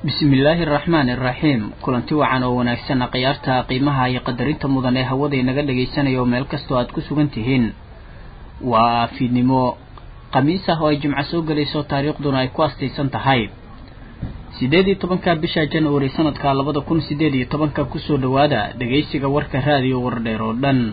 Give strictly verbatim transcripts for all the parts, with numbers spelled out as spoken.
bismillaahi raxmaani raxiim kulanti wacan oo wanaagsan qiyaarta qiimaha iyo qadarinta mudan ee hawada inaga dhageysanayo meel kastoo aad ku sugan tihiin waa fiidnimo khamiis ah oo ay jimco soo galayso taariikhduna ay ku astaysan tahay sideed iyo tobanka bisha January sanadka labada kun sideed iyo tobanka kusoo dhawaada dhageysiga warka raadiyo wardheer oo dhan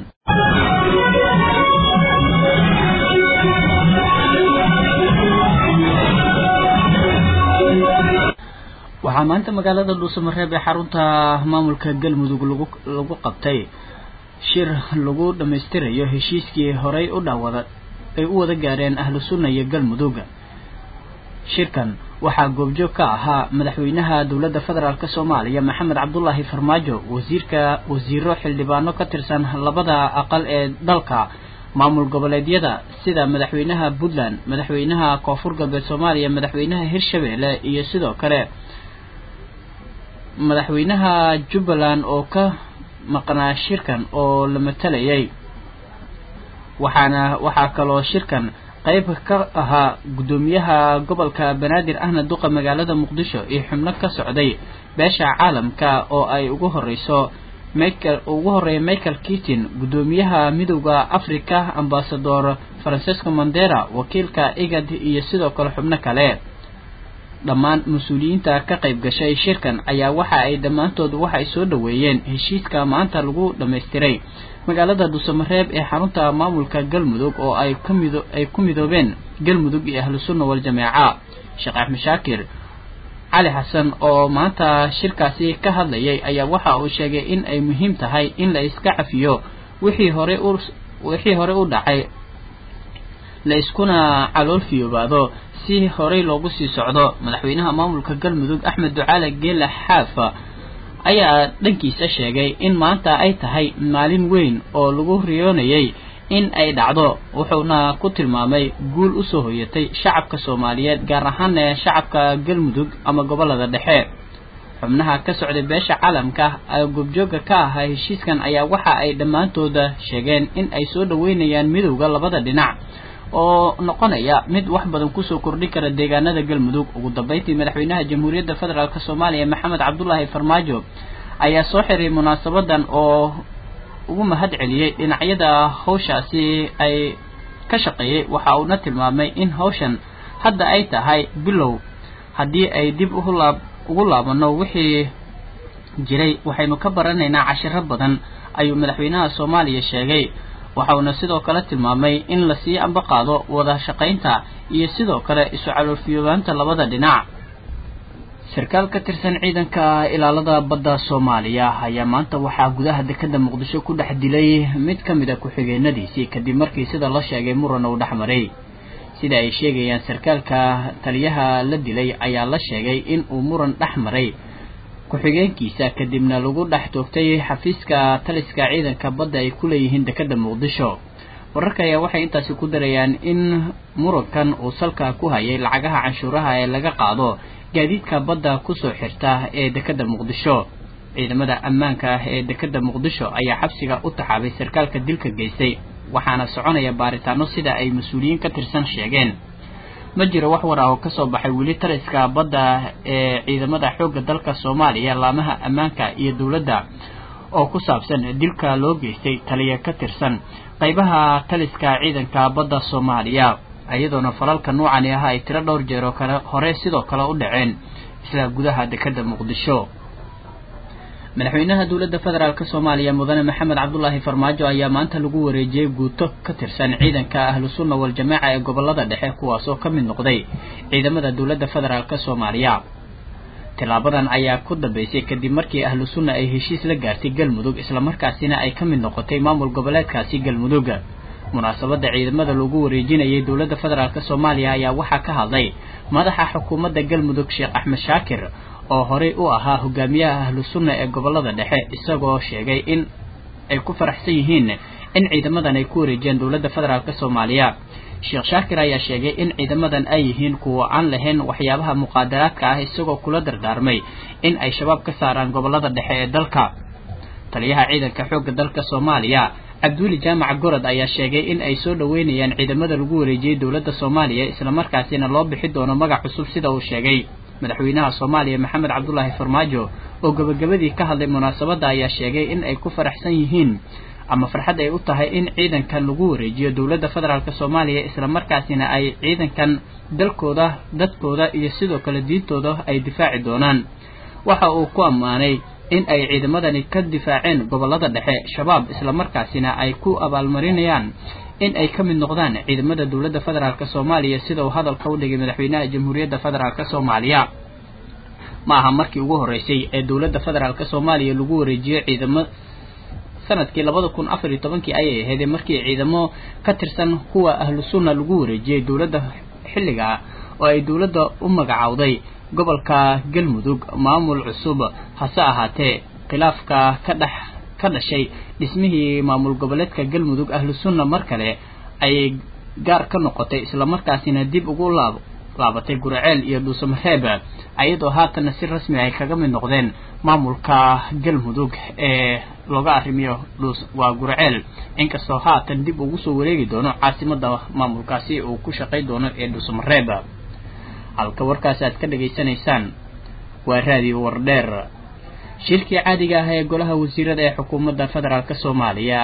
waxaa maanta magaalada Dhuusamareeb ee xarunta maamulka Galmudug lagu lagu qabtay shir lagu dhameystirayo heshiiskii horey u dhaawada ay u wada gaareen ahlu sunna iyo Galmudug. shirkan waxaa goobjoog ka ahaa madaxweynaha dowladda federaalka Soomaaliya Maxamed Cabdullaahi Farmaajo, wasiirka wasiiro xildhibaano ka tirsan labada aqal ee dalka, maamul goboleedyada sida madaxweynaha Puntland, madaxweynaha Koonfur Galbeed Soomaaliya, madaxweynaha Hirshabelle iyo sidoo kale madaxweynaha Jubbaland oo ka maqnaa shirkan oo la matalayay. waxaana waxaa kaloo shirkan qayb ka ahaa gudoomiyaha gobolka Banaadir ahna duqa magaalada Muqdisho iyo xubno ka socday beesha caalamka oo ay ugu horeyso Michael ugu horeeyay Michael Keating, gudoomiyaha midowga Afrika ambassador Francisco Mandela, wakiilka I G A D iyo sidoo kale xubno kale. dhammaan mas'uuliyiinta ka qayb gashay shirkan ayaa waxa ay dhamaantood waxa ay soo dhaweeyeen heshiiska maanta lagu dhameystiray magaalada Dhuusamareeb ee xarunta maamulka Galmudug oo ay ka mido ay ku midoobeen Galmudug iyo ahlu sunna wal jameeca. Sheekh Axmed Shaakir Cali Xasan oo maanta shirkaasi ka hadlayay ayaa waxa uu sheegay in ay muhiim tahay in la iska cafiyo wixii hore u wixii hore u dhacay la iskuna calool fiyobaado si horey loogu sii socdo. madaxweynaha maamulka Galmudug Axmed Ducaale Geela Xaafa ayaa dhankiisa sheegay in maanta ay tahay maalin weyn oo lagu riyoonayay in ay dhacdo, wuxuuna ku tilmaamay guul u soo hoyatay shacabka Soomaaliyeed gaar ahaan shacabka Galmudug ama gobolada dhexe. xubnaha ka socday beesha caalamka ay goobjooga ka ahaa heshiiskan ayaa waxa ay dhamaantooda sheegeen in ay soo dhaweynayaan midowga labada dhinac oo noqonaya mid wax badan ku soo kordhin kara deegaanada Galmudug. ugu dambeyntii madaxweynaha Jamhuuriyadda Federaalka Soomaaliya Maxamed Cabdullaahi Farmaajo ayaa soo xiray munaasabadan oo ugu mahad celiyay dhinacyada hawshaasi ay ka shaqeeyay. waxa uu na tilmaamay in hawshan hadda ay tahay bilow, haddii ay dib ugu laab ugu laabano wixii jiray waxaynu ka baranaynaa cashiro badan ayuu madaxweynaha Soomaaliya sheegay. waxauna sidoo kale tilmaamay in la sii amba qaado wada shaqaynta iyo sidoo kale isu caloolfiyobaanta labada dhinac. sarkaal ka tirsan ciidanka ilaalada badda Soomaaliya ayaa maanta waxaa gudaha dekedda Muqdisho ku dhex dilay mid ka mid ah ku-xigeenadiisii kadib markii sida la sheegay muran uu dhexmaray. sida ay sheegayaan sarkaalka taliyaha la dilay ayaa la sheegay in uu muran dhexmaray ku-xigeenkiisa kadibna lagu dhex toogtay xafiiska taliska ciidanka badda ay ku leeyihiin dekedda Muqdisho. wararka ayaa waxay intaasi ku darayaan in murankan uu salka ku hayay lacagaha canshuuraha ee laga qaado gaadiidka badda ku soo xirta ee dekedda Muqdisho. ciidamada ammaanka ee dekedda Muqdisho ayaa xabsiga u taxaabay sarkaalka dilka geystay, waxaana soconaya baaritaano sida ay mas'uuliyiin ka tirsan sheegeen. ma jiro wax war ah oo ka soo baxay weli taliska badda ee ciidamada xoogga dalka Soomaaliya, laamaha ammaanka iyo dawladda oo ku saabsan dilka loo geystay taliye ka tirsan qaybaha taliska ciidanka badda Soomaaliya, ayadoona falalka noocan ah ay tiro dhowr jeer oo kale hore sidoo kale u dhaceen isla gudaha dekedda Muqdisho. madaxweynaha dowladda federaalka Soomaaliya mudane Maxamed Cabdullaahi Farmaajo ayaa maanta lagu wareejiyay guuto ka tirsan ciidanka ahlu sunna wal jameeca ee gobolada dhexe, kuwaas oo ka mid noqday ciidamada dowladda federaalka Soomaaliya. tilaabadan ayaa ku dambeysay kadib markii ahlu sunna ay heshiis la gaartay Galmudug, isla markaasina ay ka mid noqotay maamul goboleedkaasi Galmudug. munaasabada ciidamada lagu wareejinayay dowladda federaalka Soomaaliya ayaa waxaa ka hadlay madaxa xukuumadda Galmudug Sheekh Axmed Shaakir oo horey u ahaa hogaamiyaha ahlu sunna ee gobolada dhexe, isagoo sheegay in ay ku faraxsan yihiin in ciidamadan ay ku wareejiyaan dowladda federaalka Soomaaliya. Sheekh Shaakir ayaa sheegay in ciidamadan ay yihiin kuwa aan lahayn waxyaabaha muqaadaraadka ah, isagoo kula dardaarmay in ay shabaab ka saaraan gobolada dhexe ee dalka. taliyaha ciidanka xoogga dalka Soomaaliya Abduuli Jaamac Gorod ayaa sheegay in ay soo dhaweynayaan ciidamada lagu wareejiyay dowladda Soomaaliya, isla markaasina loo bixi doono magac cusub sida uu sheegay. madaxweynaha Soomaaliya Maxamed Cabdullaahi Farmaajo oo gabagabadii ka hadlay munaasabada ayaa sheegay in ay ku faraxsan yihiin ama farxad ay u tahay in ciidankan lagu wareejiyo dawladda federaalka Soomaaliya isla markaasina ay ciidankan dalkooda dadkooda iyo sidoo kale diintooda ay difaaci doonaan waxa uu ku amaanay in ay ciidamadani ka difaaceen gobolada dhexe shabaab isla markaasina ay ku abaalmarinayaan in ay ka mid noqdaan ciidamada dawladda federaalka Soomaaliya sida uu hadalka u dhigay madaxweynaha Jamhuuriyadda Federaalka Soomaaliya ma aha markii ugu horeysay ee dawladda federaalka Soomaaliya lagu wareejiyo ciidamo sanadkii laba kun afar iyo toban ay ahayd markii ciidamo ka tirsan kuwa ahlu sunna lagu wareejiyay dawladda xilliga oo ay dawladda u magacawday gobolka Galmudug maamul cusub hase ahaatee khilaafka ka dhax ka dhashay dhismihii maamul goboleedka Galmudug ahlu sunna mar kale ay gaar ka noqotay isla markaasina dib ugu laabo laabatay Gurceel iyo Dhuusamareeb ayadoo haatan si rasmi ah kaga mid noqdeen maamulka Galmudug ee looga arrimiyo Dhuus waa Gurceel inkastoo haatan dib ugu soo wareegi doono caasimada maamulkaasi uu ku shaqay doono ee Dhuusamareeb halka warkaas aad ka dhageysanaysaan waa raadiyo Wardheer shirkii caadiga ah ee golaha wasiirada ee xukuumadda federaalka Soomaaliya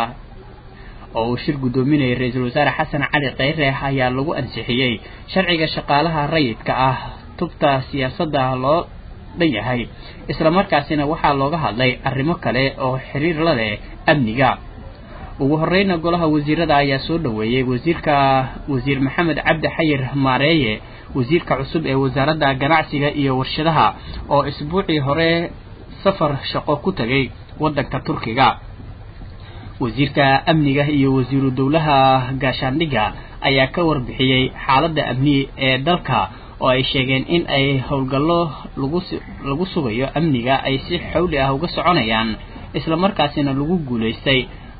oo uu shir gudoominayay ra'iisul wasaare Xasan Cali Khayre ayaa lagu ansixiyay sharciga shaqaalaha rayidka ah tubta siyaasadda loo dhayahay isla markaasina waxaa looga hadlay arrimo kale oo xiriir la leh amniga ugu horreeyna golaha wasiirada ayaa soo dhaweeyay wasiirka wasiir Maxamed Cabdi Xayir Maareeye wasiirka cusub ee wasaaradda ganacsiga iyo warshadaha oo isbuucii hore safar shaqo ku tagay wadanka Turkiga wasiirka amniga iyo wasiiru dawlaha gaashaandhiga ayaa ka warbixiyay xaaladda amni ee dalka oo ay sheegeen in ay howlgallo lagu lagu sugayo amniga ay si xawli ah uga soconayaan isla markaasina lagu guuleystay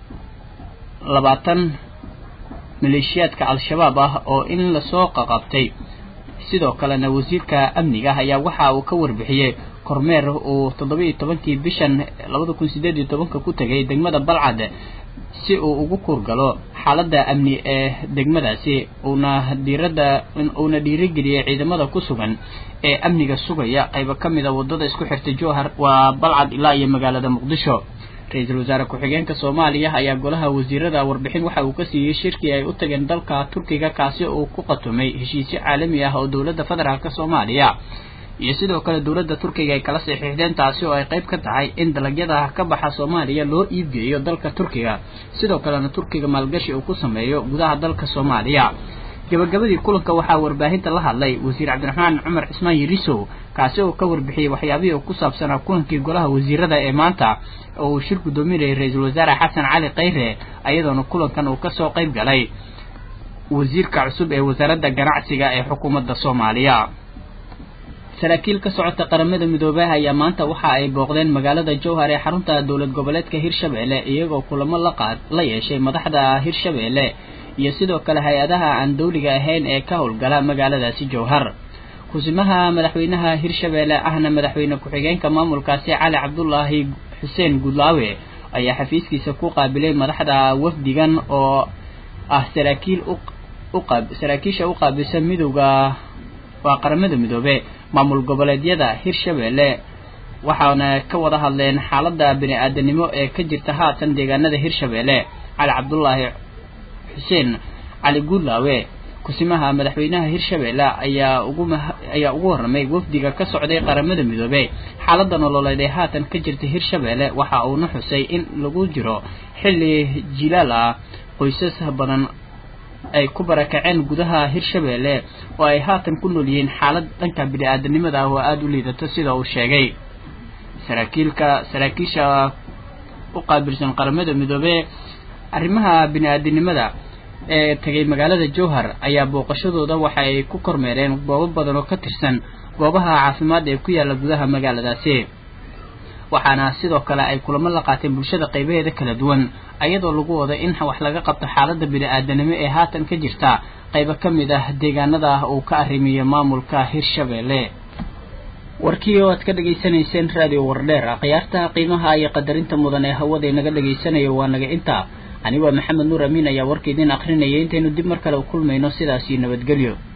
labaatan maleeshiyaadka al-shabaab ah oo in la soo qabtay sidoo kalena wasiirka amniga ayaa waxa uu ka warbixiyay kormeer oo toddoba iyo tobankii bishan laba kun sideed iyo toban ku tagay degmada Balcad si uu ugu kurgalo xaaladda amni ee degmadaasi una diirada una dhiirigeliyay ciidamada ku sugan ee amniga sugaya qayb ka mid ah wadada isku xirta Jowhar waa Balcad ilaa iyo magaalada Muqdisho ra'iisul wasaare ku-xigeenka Soomaaliya ayaa golaha wasiirada warbixin waxa uu ka siiyay shirkii ay u tageen dalka Turkiga kaasi oo ku qatumay heshiisyo caalami ah oo dawladda federaalka Soomaaliya iyo sidoo kale dawladda Turkiga ay kala saxiixdeen taasi oo ay qayb ka tahay in dalagyada ka baxa Soomaaliya loo iibgeeyo dalka Turkiga sidoo kalena Turkiga maalgashi uu ku sameeyo gudaha dalka Soomaaliya gabagabadii kulanka waxaa warbaahinta la hadlay wasiir Cabdiraxmaan Cumar Cismaan Yarisow kaasi oo ka warbixiyay waxyaabihii ku saabsan kulankii golaha wasiirada ee maanta oo uu shir gudoominayay ra'iisul wasaare Xasan Cali Khayre ayadoona kulankan uu ka soo qayb galay wasiirka cusub ee wasaaradda ganacsiga ee xukuumadda Soomaaliya saraakiil ka socota qaramada midoobay ayaa maanta waxa ay booqdeen magaalada Jowhar ee xarunta dawlad goboleedka Hirshabeelle iyagoo kulamo la qaad la yeeshay madaxda Hirshabeelle iyo sidoo kale hay'adaha aan dawliga ahayn ee ka howlgala magaaladaasi Jowhar kusimaha madaxweynaha Hirshabeelle ahna madaxweyne ku-xigeenka maamulkaasi Cali Cabdullaahi Xuseen Gudlaawe ayaa xafiiskiisa ku qaabilay madaxda wafdigan oo ah saraakiil u qaab saraakiisha u qaabilsan midowga waa qaramada midoobay maamul goboleedyada Hirshabeelle waxaana ka wada hadleen xaaladda bini'aadanimo ee ka jirta haatan deegaanada Hirshabeelle Cali Cabdullaahi Xuseen Cali Gudlaawe kusimaha madaxweynaha Hirshabeelle ayaa ugu ayaa ugu warramay wafdiga ka socday qaramada midoobay xaaladda nololeed ee haatan ka jirta Hirshabeelle waxa uu na xusay in lagu jiro xilli jilaal ah qoysas badan ay ku barakaceen gudaha Hirshabeelle oo ay haatan ku nool yihiin xaalad dhanka bini'aadanimada oo aad u liidato sida uu sheegay saraakiilka saraakiisha u qaabilsan qaramada midoobay arrimaha bini'aadanimada ee tagay magaalada Jowhar ayaa booqashadooda waxa ay ku kormeereen goobo badan oo ka tirsan goobaha caafimaad ee ku yaala gudaha magaaladaasi waxaana sidoo kale ay kulamo la qaateen bulshada qaybaheeda kala duwan ayadoo lagu wada in wax laga qabto xaaladda bini'aadanimo ee haatan ka jirta qaybo ka mid ah deegaanada uu ka arrimiyo maamulka Hirshabeelle warkii oo aad ka dhageysanayseen radio Wardheer qiyaarta qiimaha iyo qadarinta mudan ee hawada inaga dhageysanayo waa naga inta ani waa Maxamed Nuur Amiin ayaa warkeedin akhrinayay intaynu dib mar kale u kulmayno sidaas nabadgelyo.